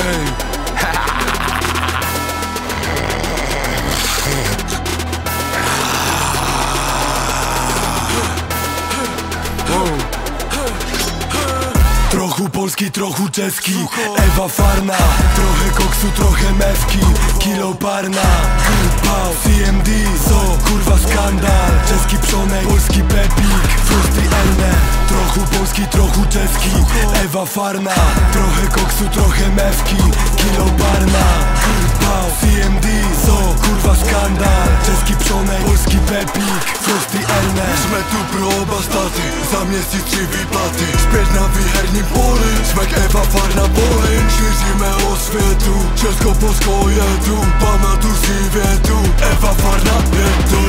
Trochu polski, trochu czeski, Ewa Farna. Trochę koksu, trochę mewki, kilo parna. Pał, CMD, so, kurwa skandal. Czeski przonek, polski pepik, Frosty Elne. Trochu polski, trochu czeski, Ewa Farna. Trochę koksu, trochę mewki, kilo parna. Pał, CMD, so, kurwa skandal. Czeski przonek, polski pepik, Frosty Elne. Jsme tu pro oba státy, za měsíc 3 výplaty. Zpět na výherním poli, jsme k Eva Farna boli. Šíříme osvětu, Česko-Polsko je tu. Pamatuj si větu, Eva Farna je tu.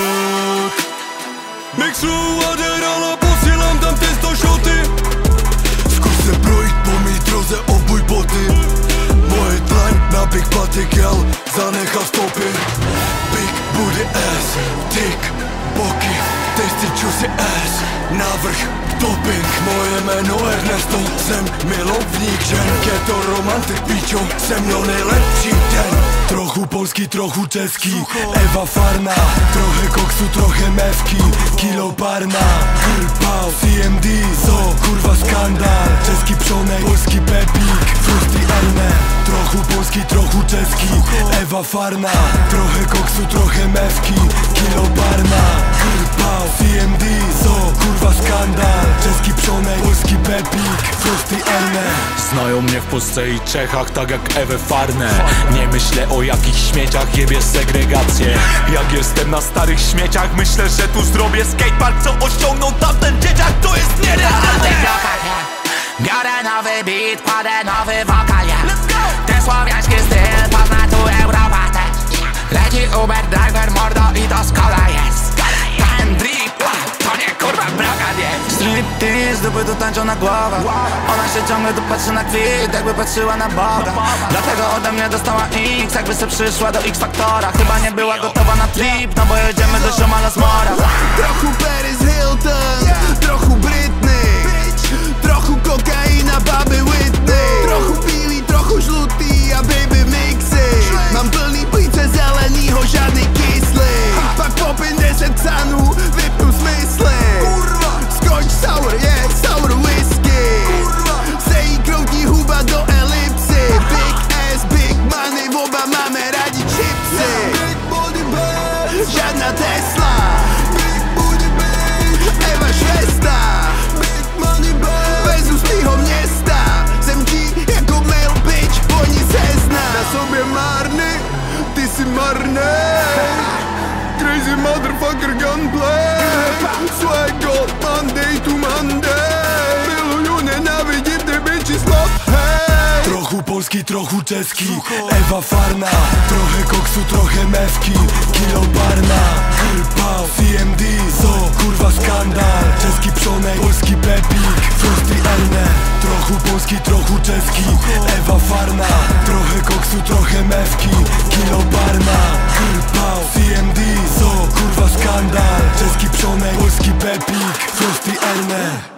Mixu Adderalla, posílám tam ty 100 šoty. Zkus se projít po mý droze, obuj boty. Moje tlaň na big patik jel, zanechal stopy. Big booty ass, dick, boky, testy čusy ass. Navrch, doping, moje jméno Ernesto. Jsem milovník žen, je to romantik píčo. Se mnou nejlepší den. Trochu polski, trochu czeski, Ewa Farna. Trochę koksu, trochę mewki, kilo parna. Pał, CMD, so, kurwa skandal. Czeski przonek, polski pepik, Frosty Elne. Trochu polski, trochu czeski, Ewa Farna. Trochę koksu, trochę mewki, kilo parna. Pał, CMD, so, kurwa skandal. Czeski przonek, polski pepik, Frosty Elne. Znają mnie w Polsce i Czechach tak jak Ewę Farnę. Nie myślę o jakichś śmieciach, jebie segregację. Jak jestem na starych śmieciach, myślę, że tu zrobię skatepark, co osiągnął tamten dzieciak. To jest nierealne. Biorę nowy beat, kładę nowy wokal, ten słowiański styl pozna tu Europa też. Leci Uber driver, mordo i to Skoda jest. Ten drip, to nie kurwa brokat jest. Striptease, dupy tu tańczą na głowę. Ona się ciągle tu patrzy na kwit, jakby patrzyła na Boga. Dlatego ode mnie dostała X, jakby se przyszła do X-Faktora. Chyba nie była gotowa na trip, no bo jedziemy do ziomala z mora. Trochu Paris Hilton, trochu Britney, trochu kokaina, baby Whitney. Trochu pili, trochu żluty, a baby mixy. Mam plný plíce zelenýho, žádnej kyslý. Pak po 50 canů vypnu smysly. Scotch sour, yeah, sour whisky. Se jí kroutí huba do elipsy. Big ass, big money, oba máme rádi chipsy. Žádná Tesla, Eva Švesta. Vezu z týho města, jsem ti jako mail bitch, oni se zná. Na sobě marný, ty si marnej. Crazy motherfucker gunplay. Swaggo, Monday to Monday. Miluju, nenávidím ty bitches, love, hey. Trochu polski, trochu czeski, Ewa Farna. Trochę koksu, trochę mewki, kilo parna. Pał, CMD, so, kurwa skandal. Czeski przonek, polski pepik, Frosty Elne. Trochu polski, trochu czeski, Ewa Farna. Trochę koksu, trochę mewki, kilo parna. Pał, CMD, so, kurwa skandal. Czeski przonek, polski pepik, Frosty Elne.